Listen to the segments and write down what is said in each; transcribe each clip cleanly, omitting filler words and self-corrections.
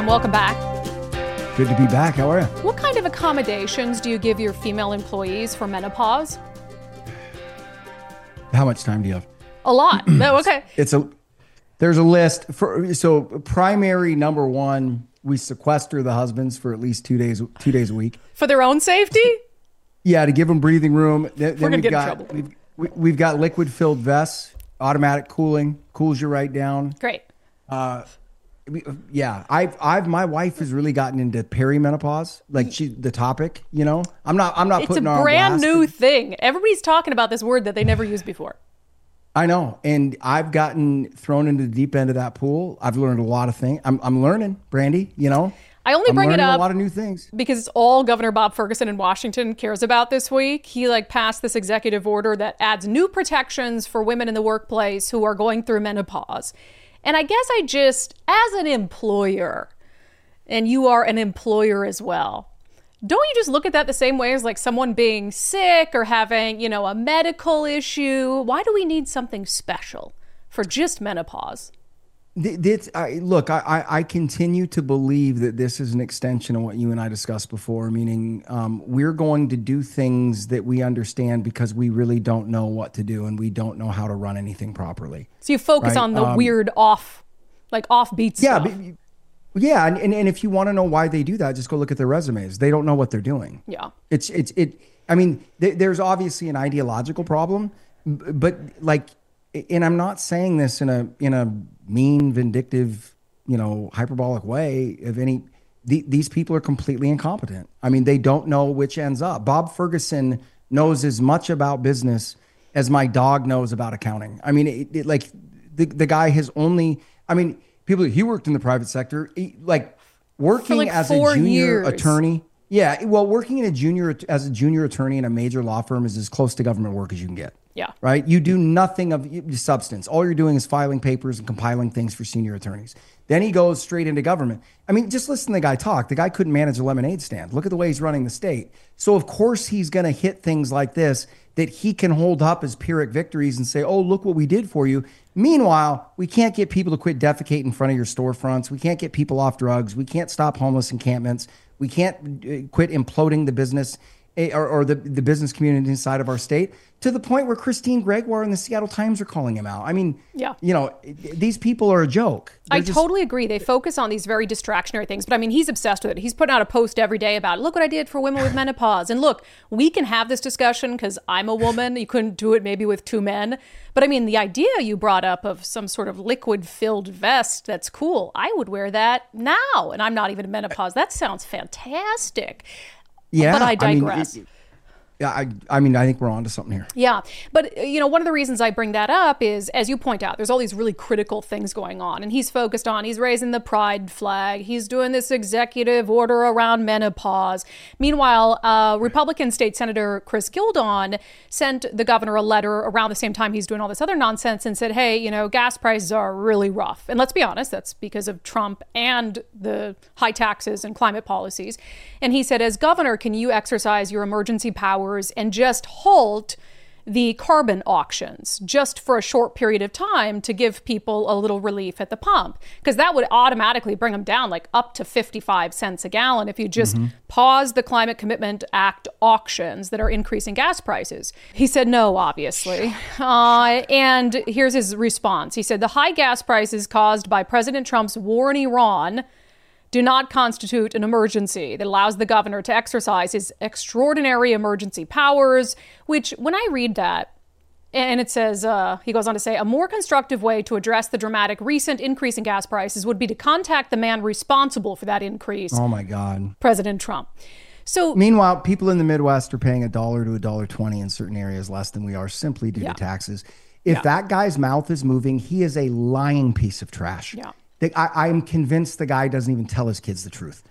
Sam, welcome back. Good to be back. How are you? What kind of accommodations do you give your female employees for menopause? How much time do you have? A lot. No, okay. There's a list. So primary number one, we sequester the husbands for at least 2 days a week. For their own safety? Yeah, to give them breathing room. Then We're going to get in trouble. We've got liquid-filled vests, automatic cooling, cools you right down. Great. Yeah, my wife has really gotten into perimenopause, like the topic. You know, I'm not It's putting a her on brand blast. new thing. Everybody's talking about this word that they never used before. I know, and I've gotten thrown into the deep end of that pool. I've learned a lot of things. I'm learning, Brandy. You know, I only bring it up a lot of new things because it's all Governor Bob Ferguson in Washington cares about this week. He passed this executive order that adds new protections for women in the workplace who are going through menopause. And I guess as an employer, and you are an employer as well, don't you just look at that the same way as someone being sick or having, a medical issue? Why do we need something special for just menopause? Look, I continue to believe that this is an extension of what you and I discussed before, meaning we're going to do things that we understand because we really don't know what to do and we don't know how to run anything properly. So you focus on the weird offbeat stuff. Yeah, and if you want to know why they do that, just go look at their resumes. They don't know what they're doing. Yeah. I mean, there's obviously an ideological problem, but and I'm not saying this in a mean, vindictive, hyperbolic way of any. These people are completely incompetent. I mean, they don't know which ends up. Bob Ferguson knows as much about business as my dog knows about accounting. I mean, the guy has only. I mean, he worked in the private sector, working as a junior attorney. Yeah, well, working as a junior attorney in a major law firm is as close to government work as you can get. Yeah. Right? You do nothing of substance. All you're doing is filing papers and compiling things for senior attorneys. Then he goes straight into government. I mean, just listen to the guy talk. The guy couldn't manage a lemonade stand. Look at the way he's running the state. So, of course, he's going to hit things like this that he can hold up as Pyrrhic victories and say, oh, look what we did for you. Meanwhile, we can't get people to quit defecating in front of your storefronts. We can't get people off drugs. We can't stop homeless encampments. We can't quit imploding the business or the business community inside of our state to the point where Christine Gregoire and the Seattle Times are calling him out. I mean, yeah. These people are a joke. I totally agree. They focus on these very distractionary things, but I mean, he's obsessed with it. He's putting out a post every day about, look what I did for women with menopause. And look, we can have this discussion because I'm a woman. You couldn't do it maybe with two men. But I mean, the idea you brought up of some sort of liquid-filled vest, that's cool. I would wear that now, and I'm not even in menopause. That sounds fantastic. Yeah, but I digress. I mean, I think we're on to something here. Yeah. But, one of the reasons I bring that up is, as you point out, there's all these really critical things going on. And he's raising the pride flag. He's doing this executive order around menopause. Meanwhile, Republican State Senator Chris Gildon sent the governor a letter around the same time he's doing all this other nonsense and said, hey, gas prices are really rough. And let's be honest, that's because of Trump and the high taxes and climate policies. And he said, as governor, can you exercise your emergency powers and just halt the carbon auctions just for a short period of time to give people a little relief at the pump? Because that would automatically bring them down up to 55 cents a gallon if you just pause the Climate Commitment Act auctions that are increasing gas prices. He said no, obviously. And here's his response. He said, the high gas prices caused by President Trump's war in Iran do not constitute an emergency that allows the governor to exercise his extraordinary emergency powers, which when I read that, and it says, he goes on to say, a more constructive way to address the dramatic recent increase in gas prices would be to contact the man responsible for that increase. Oh, my God. President Trump. So meanwhile, people in the Midwest are paying $1 to $1.20 in certain areas less than we are simply due to taxes. If that guy's mouth is moving, he is a lying piece of trash. Yeah. I'm convinced the guy doesn't even tell his kids the truth.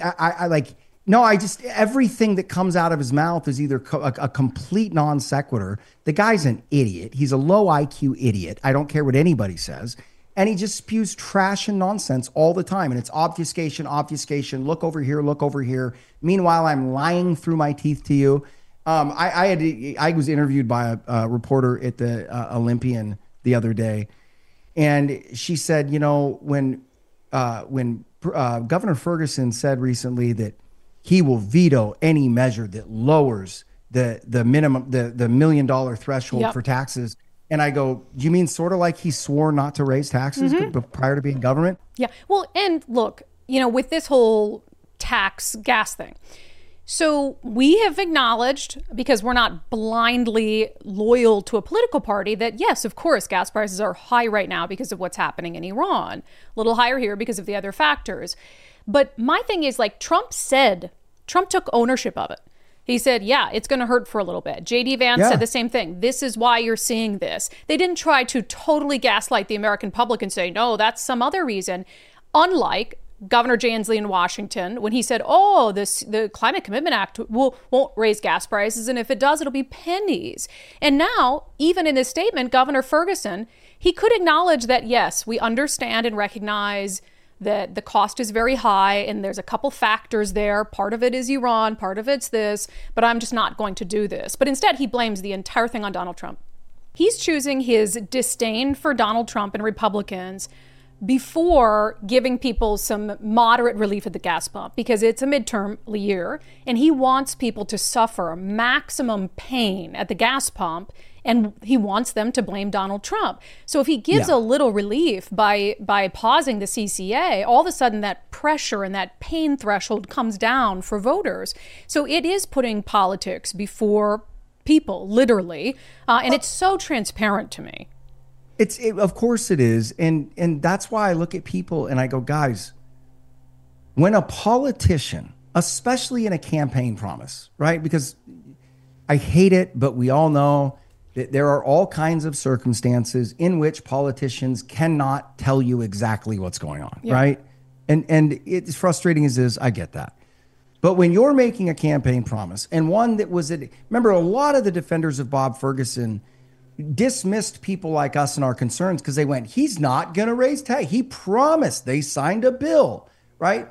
Everything that comes out of his mouth is either a complete non sequitur. The guy's an idiot. He's a low IQ idiot. I don't care what anybody says. And he just spews trash and nonsense all the time. And it's obfuscation. Look over here. Meanwhile, I'm lying through my teeth to you. I was interviewed by a reporter at the Olympian the other day. And she said, when Governor Ferguson said recently that he will veto any measure that lowers the minimum, the $1 million threshold for taxes. And I go, you mean sort of like he swore not to raise taxes prior to being government? Yeah. Well, and look, with this whole tax gas thing. So we have acknowledged, because we're not blindly loyal to a political party, that yes, of course, gas prices are high right now because of what's happening in Iran. A little higher here because of the other factors. But my thing is, like, Trump took ownership of it. He said, yeah, it's going to hurt for a little bit. J.D. Vance said the same thing. This is why you're seeing this. They didn't try to totally gaslight the American public and say, no, that's some other reason. Unlike Governor Jay Inslee in Washington, when he said, the Climate Commitment Act won't raise gas prices, and if it does, it'll be pennies. And now, even in his statement, Governor Ferguson, he could acknowledge that, yes, we understand and recognize that the cost is very high, and there's a couple factors there. Part of it is Iran, part of it's this, but I'm just not going to do this. But instead, he blames the entire thing on Donald Trump. He's choosing his disdain for Donald Trump and Republicans before giving people some moderate relief at the gas pump, because it's a midterm year and he wants people to suffer maximum pain at the gas pump, and he wants them to blame Donald Trump. So if he gives a little relief by pausing the CCA, all of a sudden that pressure and that pain threshold comes down for voters. So it is putting politics before people, literally, and it's so transparent to me. Of course it is. And that's why I look at people and I go, guys, when a politician, especially in a campaign promise, right? Because I hate it, but we all know that there are all kinds of circumstances in which politicians cannot tell you exactly what's going on, right? And it's frustrating as is, I get that. But when you're making a campaign promise, and one that was, remember, a lot of the defenders of Bob Ferguson dismissed people like us and our concerns because they went, he's not going to raise tax. He promised. They signed a bill, right?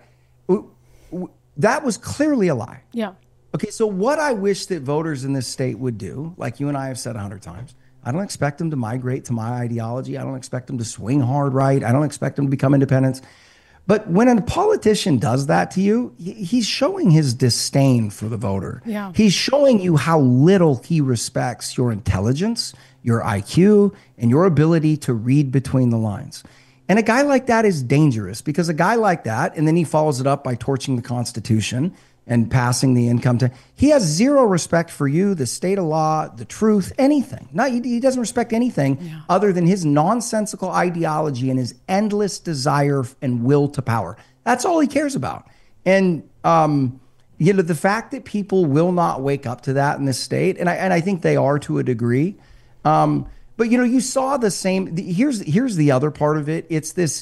That was clearly a lie. Yeah. Okay, so what I wish that voters in this state would do, like you and I have said 100 times, I don't expect them to migrate to my ideology. I don't expect them to swing hard right. I don't expect them to become independents. But when a politician does that to you, he's showing his disdain for the voter. Yeah. He's showing you how little he respects your intelligence, your IQ, and your ability to read between the lines. And a guy like that is dangerous, because a guy like that, and then he follows it up by torching the Constitution and passing the income tax. He has zero respect for you, the state of law, the truth, anything. He doesn't respect anything other than his nonsensical ideology and his endless desire and will to power. That's all he cares about. And the fact that people will not wake up to that in this state, and I think they are to a degree. But you saw the same. Here's the other part of it. This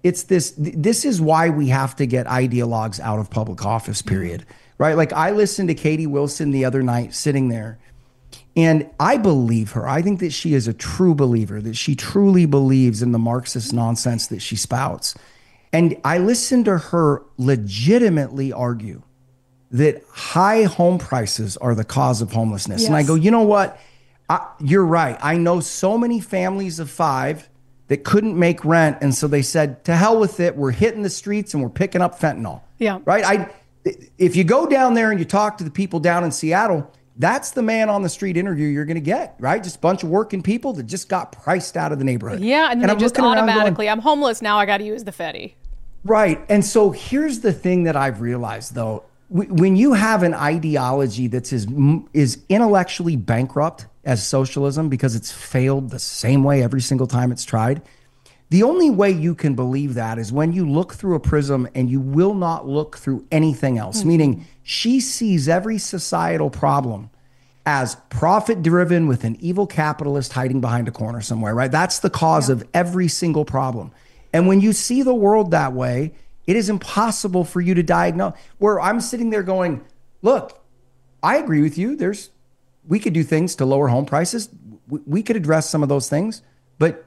is why we have to get ideologues out of public office, period. Right? Like, I listened to Katie Wilson the other night sitting there, and I believe her. I think that she is a true believer, that she truly believes in the Marxist nonsense that she spouts. And I listened to her legitimately argue that high home prices are the cause of homelessness. Yes. And I go, you know what? You're right. I know so many families of 5 that couldn't make rent. And so they said, to hell with it. We're hitting the streets and we're picking up fentanyl. Yeah. Right. If you go down there and you talk to the people down in Seattle, that's the man on the street interview you're going to get, right? Just a bunch of working people that just got priced out of the neighborhood. Yeah. And then they just automatically, I'm homeless now, I got to use the Fedi. Right. And so here's the thing that I've realized, though. When you have an ideology that's is intellectually bankrupt as socialism, because it's failed the same way every single time it's tried, the only way you can believe that is when you look through a prism and you will not look through anything else. Mm-hmm. Meaning, she sees every societal problem as profit driven with an evil capitalist hiding behind a corner somewhere, right? That's the cause of every single problem. And when you see the world that way, it is impossible for you to diagnose. Where I'm sitting there going, look, I agree with you. We could do things to lower home prices. We could address some of those things, but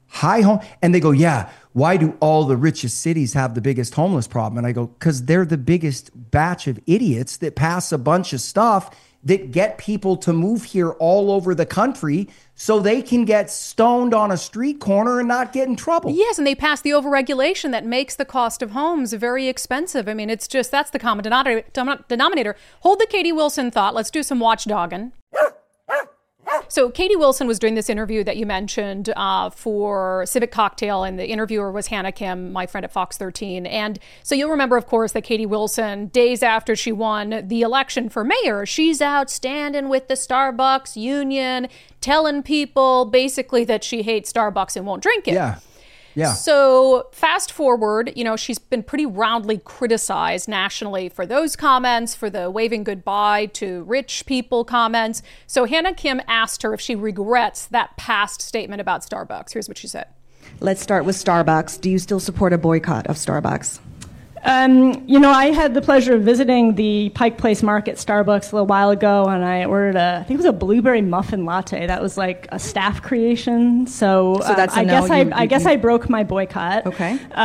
high home. And they go, yeah, why do all the richest cities have the biggest homeless problem? And I go, because they're the biggest batch of idiots that pass a bunch of stuff that get people to move here all over the country so they can get stoned on a street corner and not get in trouble. Yes, and they pass the overregulation that makes the cost of homes very expensive. I mean, it's just, that's the common denominator. Hold the Katie Wilson thought. Let's do some watchdogging. So Katie Wilson was doing this interview that you mentioned for Civic Cocktail, and the interviewer was Hannah Kim, my friend at Fox 13. And so you'll remember, of course, that Katie Wilson, days after she won the election for mayor, she's out standing with the Starbucks union, telling people basically that she hates Starbucks and won't drink it. Yeah. Yeah. So fast forward, she's been pretty roundly criticized nationally for those comments, for the waving goodbye to rich people comments. So Hannah Kim asked her if she regrets that past statement about Starbucks. Here's what she said. Let's start with Starbucks. Do you still support a boycott of Starbucks? I had the pleasure of visiting the Pike Place Market Starbucks a little while ago, and I ordered I think it was a blueberry muffin latte. That was like a staff creation. So that's a I no. guess I guess I broke my boycott. Okay. But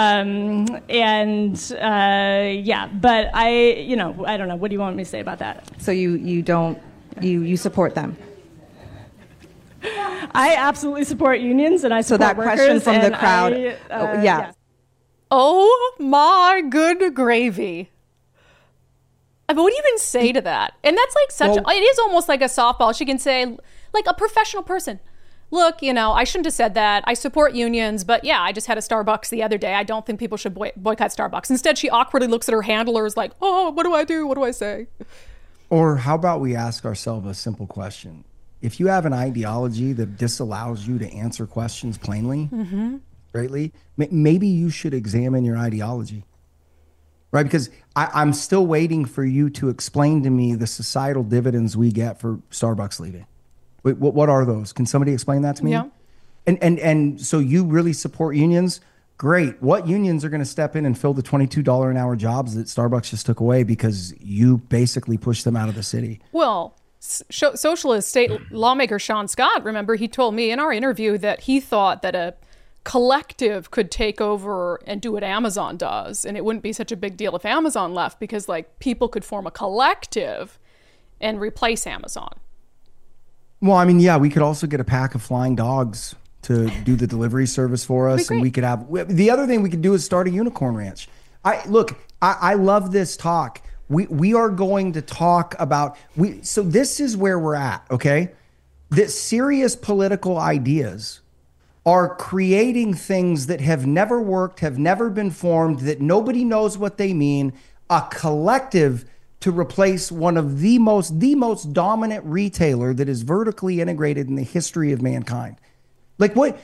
I don't know. What do you want me to say about that? So you support them? I absolutely support unions, and I support that workers. question from the crowd. Yes. Oh my good gravy. I mean, what do you even say to that? And that's like it is almost like a softball. She can say, like a professional person, look, I shouldn't have said that. I support unions, but yeah, I just had a Starbucks the other day. I don't think people should boycott Starbucks. Instead, she awkwardly looks at her handlers like, oh, what do I do? What do I say? Or how about we ask ourselves a simple question? If you have an ideology that disallows you to answer questions plainly, greatly, maybe you should examine your ideology, right? Because I'm still waiting for you to explain to me the societal dividends we get for Starbucks leaving. Wait, what are those? Can somebody explain that to me? Yeah. And so you really support unions? Great. What unions are going to step in and fill the $22 an hour jobs that Starbucks just took away because you basically pushed them out of the city? Well, socialist state lawmaker Sean Scott, remember, he told me in our interview that he thought that a collective could take over and do what Amazon does, and it wouldn't be such a big deal if Amazon left, because people could form a collective and replace Amazon. Well, I mean, yeah, we could also get a pack of flying dogs to do the delivery service for us, and we could have the other thing we could do is start a unicorn ranch. I love this talk. We are going to talk about so this is where we're at, okay? That serious political ideas are creating things that have never worked, have never been formed, that nobody knows what they mean, a collective to replace one of the most dominant retailer that is vertically integrated in the history of mankind. Like what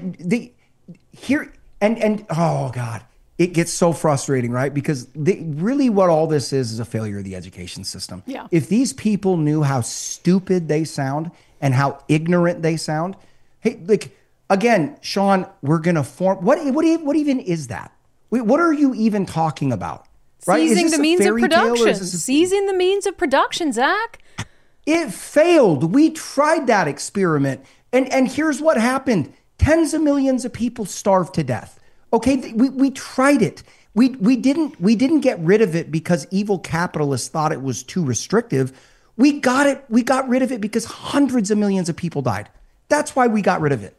here and oh God, it gets so frustrating, right? Because really what all this is a failure of the education system. Yeah. If these people knew how stupid they sound and how ignorant they sound, hey, again, Sean, we're going to form... What even is that? What are you even talking about? Right? Seizing the means of production. Seizing the means of production, Zach. It failed. We tried that experiment. And here's what happened. Tens of millions of people starved to death. Okay, we tried it. We didn't get rid of it because evil capitalists thought it was too restrictive. We got rid of it because hundreds of millions of people died. That's why we got rid of it.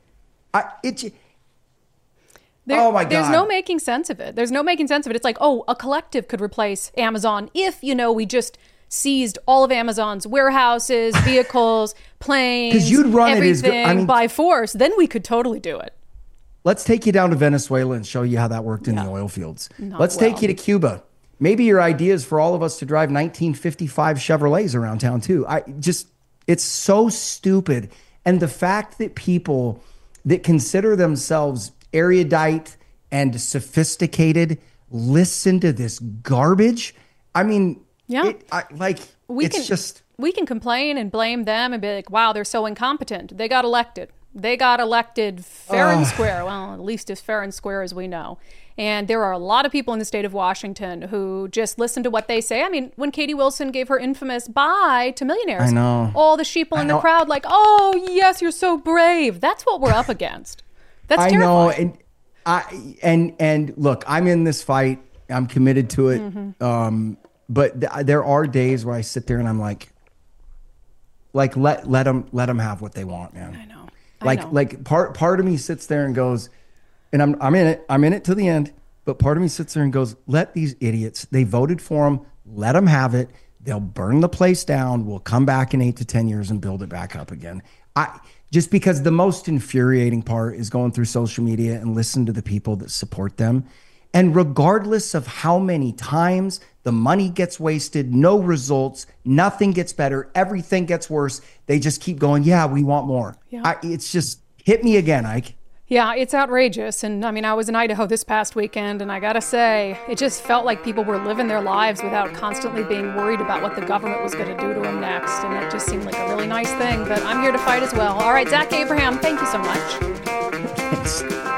Oh my God. There's no making sense of it. It's like, a collective could replace Amazon if, we just seized all of Amazon's warehouses, vehicles, planes, 'cause you'd run everything by force. Then we could totally do it. Let's take you down to Venezuela and show you how that worked in the oil fields. Let's take you to Cuba. Maybe your idea is for all of us to drive 1955 Chevrolets around town too. It's so stupid. And the fact that people that consider themselves erudite and sophisticated listen to this garbage. I mean, we can complain and blame them and be like, wow, they're so incompetent. They got elected fair and square. Well, at least as fair and square as we know. And there are a lot of people in the state of Washington who just listen to what they say. I mean, when Katie Wilson gave her infamous bye to millionaires, I know. all the sheeple in the crowd like, oh, yes, you're so brave. That's what we're up against. That's I terrifying. know, and look, I'm in this fight. I'm committed to it. Mm-hmm. But there are days where I sit there and I'm like let them have what they want, man. I know. Like part of me sits there and goes, and I'm in it to the end. But part of me sits there and goes, let these idiots. They voted for them. Let them have it. They'll burn the place down. We'll come back in 8 to 10 years and build it back up again. Just because the most infuriating part is going through social media and listen to the people that support them. And regardless of how many times the money gets wasted, no results, nothing gets better, everything gets worse, they just keep going, yeah, we want more. Yeah. It's just hit me again, Ike. Yeah, it's outrageous. And I mean, I was in Idaho this past weekend, and I gotta say, it just felt like people were living their lives without constantly being worried about what the government was going to do to them next. And it just seemed like a really nice thing. But I'm here to fight as well. All right, Zach Abraham, thank you so much. Thanks.